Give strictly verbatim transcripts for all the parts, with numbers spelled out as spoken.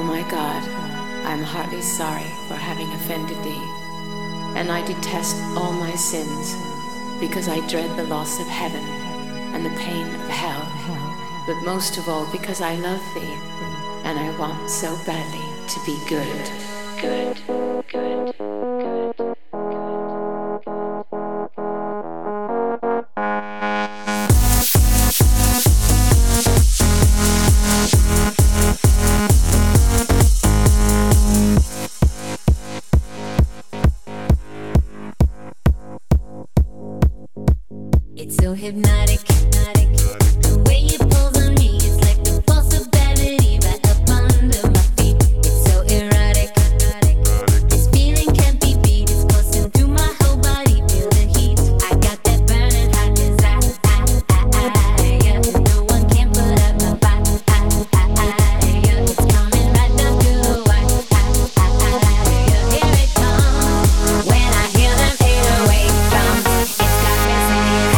my God, I am heartily sorry for having offended thee, and I detest all my sins, because I dread the loss of heaven and the pain of hell, but most of all because I love thee, and I want so badly to be good, good, good, good. It's so hypnotic, hypnotic. The way it pulls on me, it's like the force of gravity right up under my feet. It's so erotic, erotic. This feeling can't be beat. It's coursing through my whole body. Feel the heat. I got that burning hot desire. Yeah. No one can put out my fire. Yeah. It's coming right down to the wire. Yeah. Here it comes. When I hear them eight oh eight drums, it's got me singing.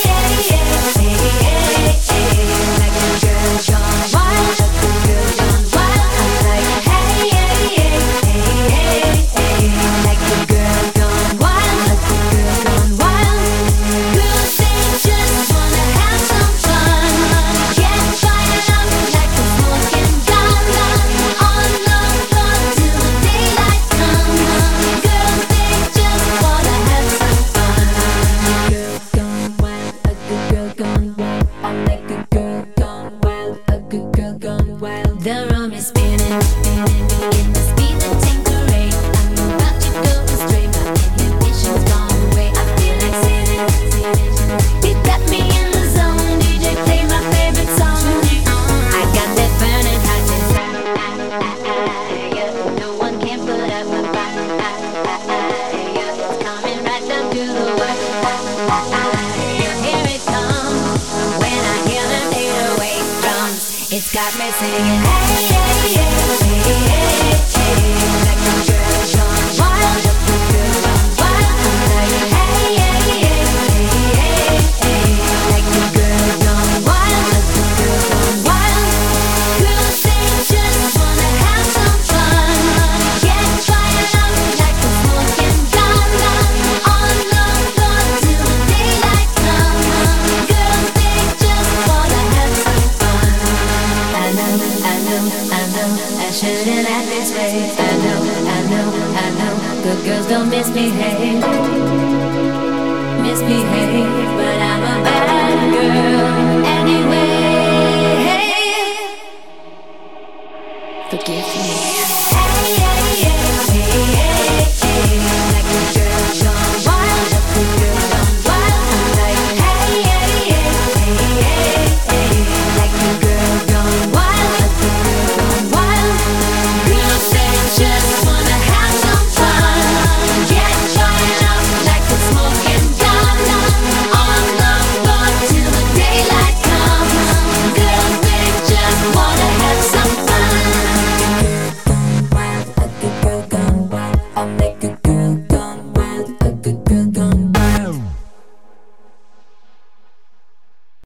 The room is spinning, spinning in the speed that Tanqueray. I'm about to go astray, my inhibitions gone away. I feel like singing, singing. You got me in the zone, D J play my favorite song. I got that burning hot desire. Yeah, no one can put out my fire. Yeah, it's coming right down to the wire. Yeah, here it comes. When I hear them eight oh eight drums, it's got me singing. Hey, hey, hey, hey, hey, hey, like a girl gone wild, a girl gone wild. Like hey, hey, hey, hey, hey, hey, like a girl gone wild, a girl gone wild. Girls they just wanna have some fun, get fired up like a smoking gun, on the floor till the daylight comes. Girls they just wanna have some fun. I know, I know, I know, I shouldn't act this way. I know, I know, I know, good girls don't misbehave, misbehave, but I'm a bad girl anyway. Forgive me.